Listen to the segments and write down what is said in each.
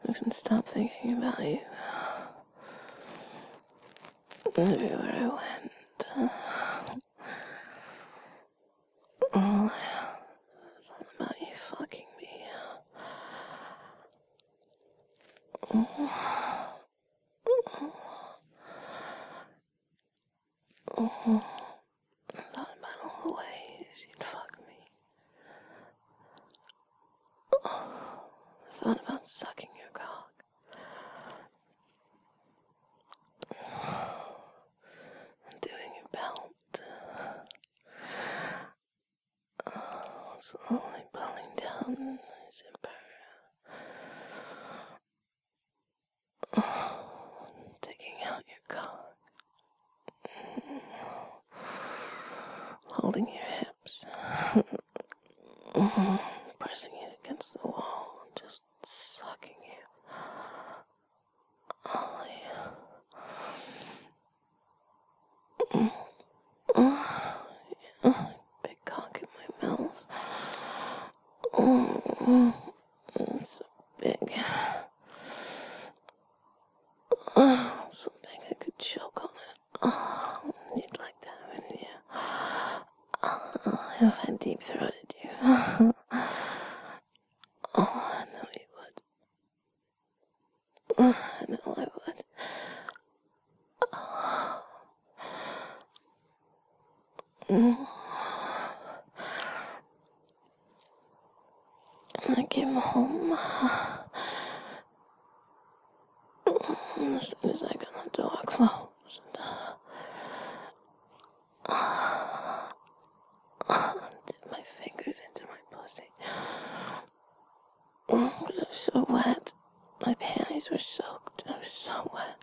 I can stop thinking about you. Everywhere I went, all about you fucking me. Thought about all the ways you'd fuck me. I thought about sucking your cock. And doing your belt. Slowly pulling down the zipper. Taking out your cock. Holding your hips. Pressing it against the wall. Just sucking you. Oh, yeah. Big cock in my mouth. It's so big. So big I could choke on it. You'd like that, wouldn't you? If I deep throated you. I know you would. I know I would. I came home. As soon as I got the door closed. Dip my fingers into my pussy. It was so wet. My panties were soaked. I was so wet.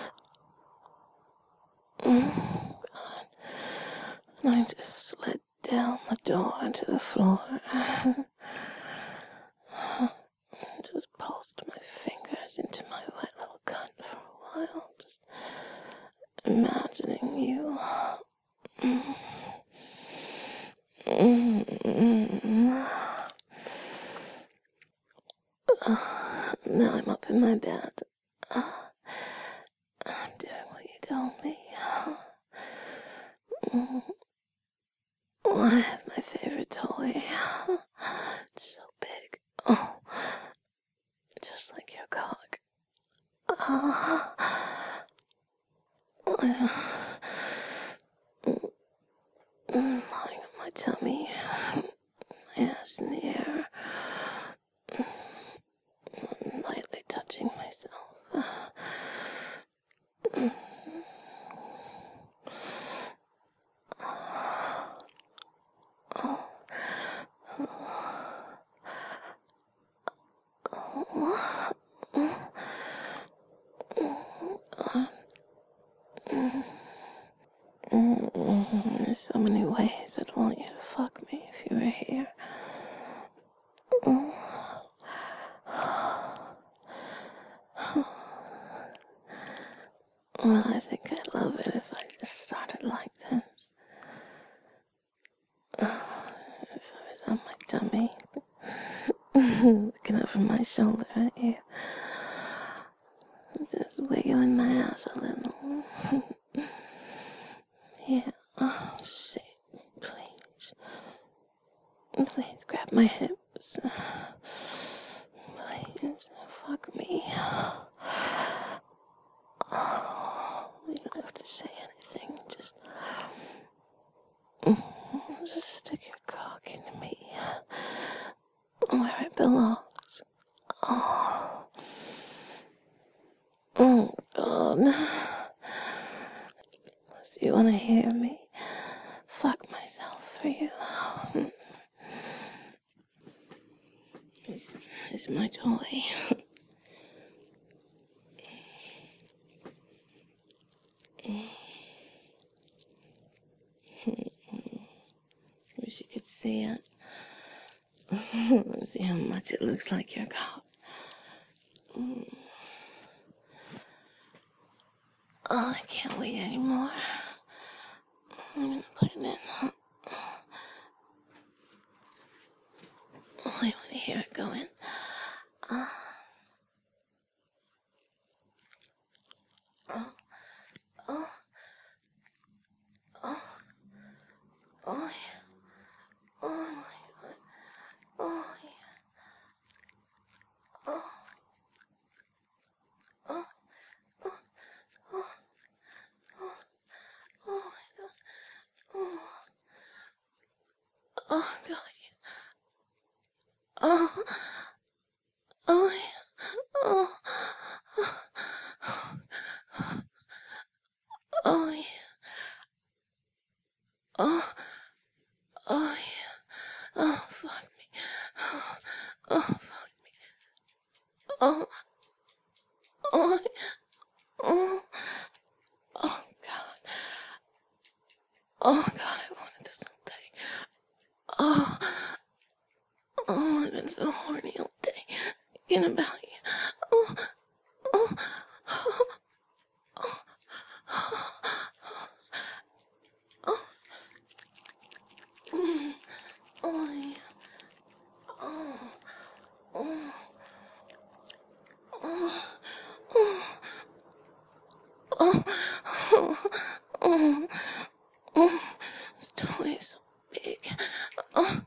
God. And I just slid down the door into the floor. Just pulsed my fingers into my wet little cunt for a while. Just imagining you. Now I'm up in my bed. I'm doing what you told me. I have my favorite toy. It's so big. Oh, just like your cock. Lying on my tummy, my ass in the air, lightly touching myself. There's so many ways I'd want you to fuck me if you were here. Well, I think I'd love it if I just started like this. If I was on my tummy, looking over my shoulder at you, just wiggling my ass a little. Yeah, say, please. Please grab my hips. Please fuck me. You don't have to say anything. Just stick your cock into me where it belongs. Oh, God. So you want to hear me fuck myself for you? This is my toy. Wish you could see it. See how much it looks like your cock. Oh, I can't wait anymore. I'm gonna put it in. Oh, I want to hear it go in. Oh, oh, oh, oh, yeah. Oh, oh, yeah. Oh, fuck me. Oh, fuck me. Oh, oh, oh, oh, God. Oh, God, I wanted this all day. Oh, oh, I've been so horny all day. Thinking about you. Oh, oh, oh, oh, oh, oh, yeah. Oh, oh, oh, oh, oh, oh, oh, this toy is so big. Oh,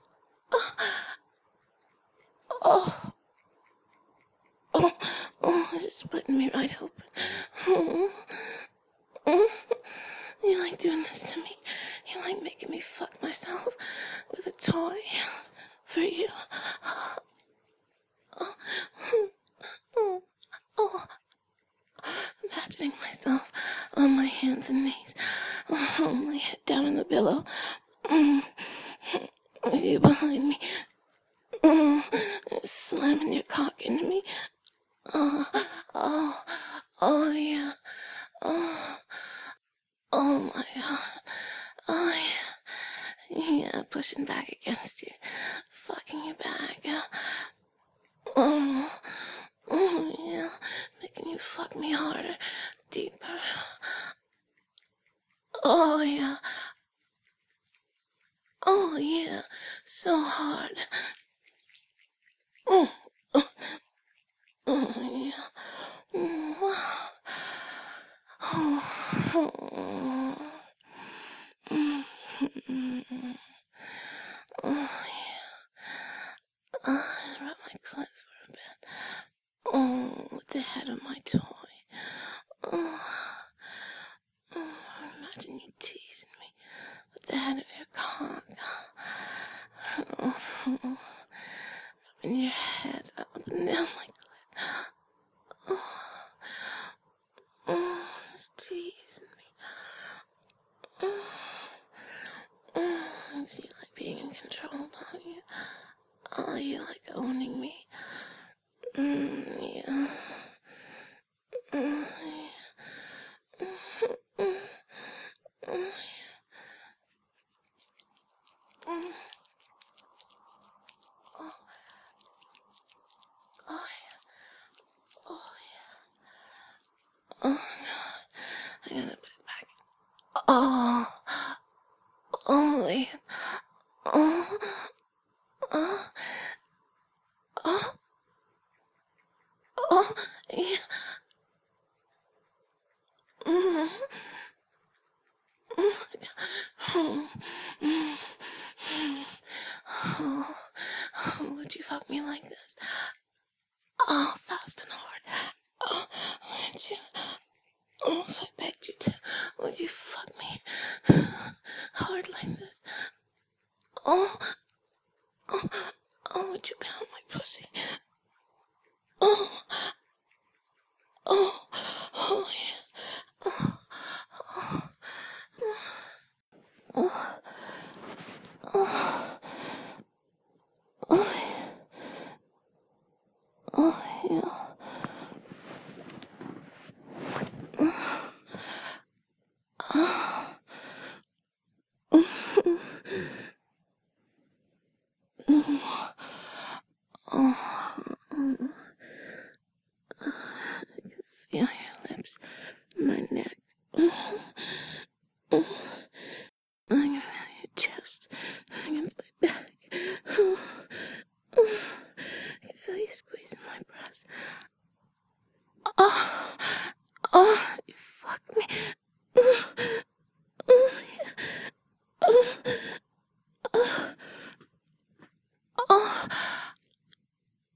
oh, oh, oh, it's just splitting me right open. Oh, oh, you like doing this to me? You like making me fuck myself with a toy for you? Oh, oh, oh. Imagining myself on my hands and knees, my head down in the pillow, with you behind me, slamming your cock into me. Oh, oh, oh yeah, oh, oh my God, oh yeah, yeah, pushing back against you, fucking you back, oh, oh yeah, making you fuck me harder, deeper. Oh yeah. Oh yeah. So hard. Oh, oh, oh yeah. Oh, oh, oh yeah. I rub my clit for a bit. Oh, with the head of my toy. Oh, oh, imagine you teasing me with the head of your cock. Oh, rubbing your head up and down my clit. Oh, oh, it's teasing me. Oh, oh, you like being in control, don't you? Oh, you like owning me. Yeah. Oh, oh, I gotta put it back. Oh, oh, wait. Oh, oh, oh, oh, yeah. Oh, would you fuck me like this? Oh, fast and hard. Oh, would you? Oh, if I begged you to, would you fuck me hard like this? Oh, oh, oh, would you pound my pussy? Oh, oh, oh, yeah. Oh, oh, oh, oh, yeah. Feel your lips, my neck. I can feel your chest against my back. I can feel you squeezing my breast. Oh, oh, you fuck me. Oh,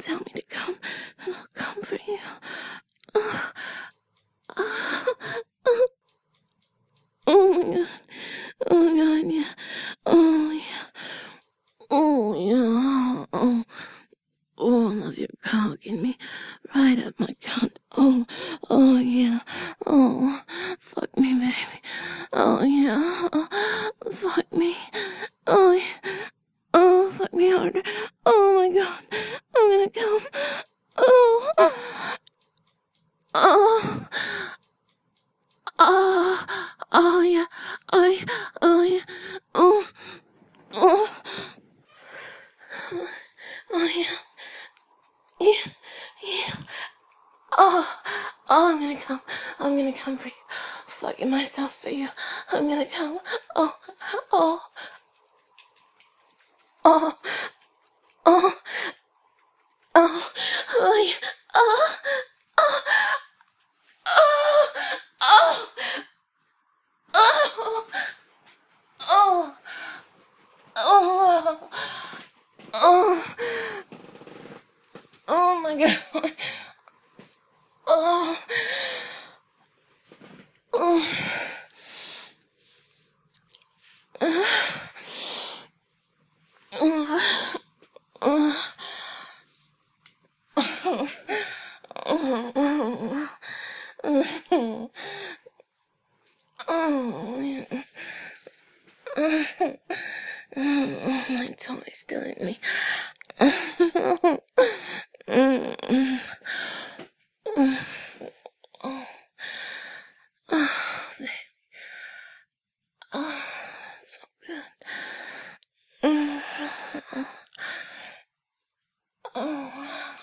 tell me to come, and I'll come for you. Oh my god. Oh my god, yeah. Oh yeah. Oh yeah. Oh, I love your cocking me right up my cunt. Oh yeah. Oh, fuck me, baby. Oh yeah. Oh, fuck me. Oh yeah. Oh, fuck me harder. Oh my god. I'm gonna come. Oh. Oh. Oh. Oh yeah. Oh yeah. Oh yeah. Oh. Oh. Oh yeah. Yeah. Yeah. Oh, I'm gonna come. I'm gonna come for you. Fucking myself for you. I'm gonna come. Oh, oh, oh, oh, oh, oh, yeah. Oh, oh, oh, oh, oh, oh, oh, oh, oh my god. Oh, oh, oh, my tummy still in me. Oh, so good. Oh.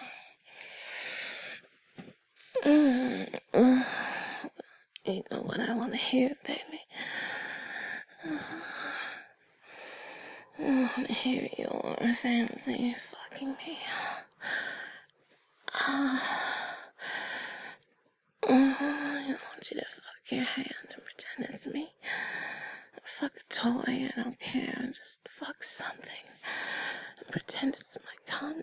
You know what I want to hear, baby. I want to hear your fantasy fucking me. I want you to fuck your hand and pretend it's me. Fuck a toy, I don't care. Just fuck something and pretend it's my cunt.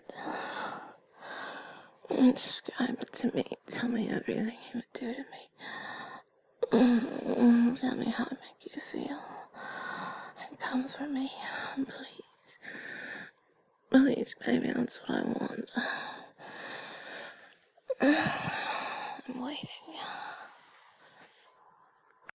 And describe it to me. Tell me everything you would do to me. Tell me how to make you feel. And come for me, please. Please, baby, that's what I want. I'm waiting.